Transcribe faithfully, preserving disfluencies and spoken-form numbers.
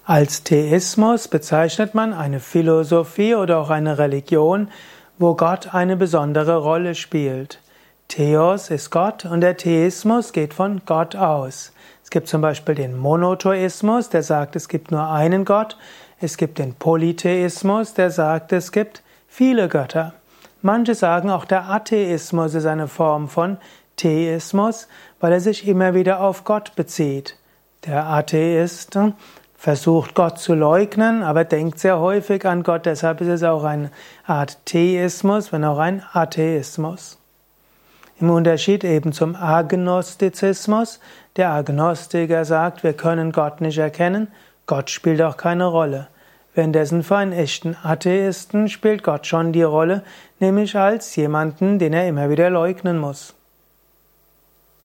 Als Theismus bezeichnet man eine Philosophie oder auch eine Religion, wo Gott eine besondere Rolle spielt. Theos ist Gott und der Theismus geht von Gott aus. Es gibt zum Beispiel den Monotheismus, der sagt, es gibt nur einen Gott. Es gibt den Polytheismus, der sagt, es gibt viele Götter. Manche sagen auch, der Atheismus ist eine Form von Theismus, weil er sich immer wieder auf Gott bezieht. Der Atheist versucht Gott zu leugnen, aber denkt sehr häufig an Gott. Deshalb ist es auch eine Art Theismus, wenn auch ein Atheismus. Im Unterschied eben zum Agnostizismus. Der Agnostiker sagt, wir können Gott nicht erkennen, Gott spielt auch keine Rolle. Währenddessen für einen echten Atheisten spielt Gott schon die Rolle, nämlich als jemanden, den er immer wieder leugnen muss.